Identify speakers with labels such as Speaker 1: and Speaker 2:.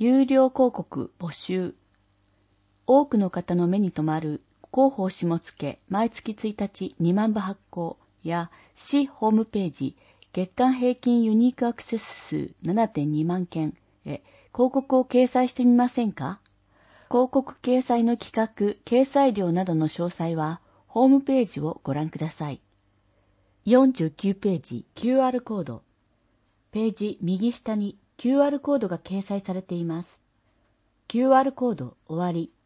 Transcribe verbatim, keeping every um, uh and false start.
Speaker 1: 有料広告募集。多くの方の目に留まる広報下付毎月ついたちにまんぶ発行や市ホームページ月間平均ユニークアクセス数 ななてんにまんけんへ広告を掲載してみませんか？広告掲載の企画、掲載料などの詳細はホームページをご覧ください。よんじゅうきゅうページ キューアール コード。ページ右下に キューアール コードが掲載されています。キューアール コード終わり。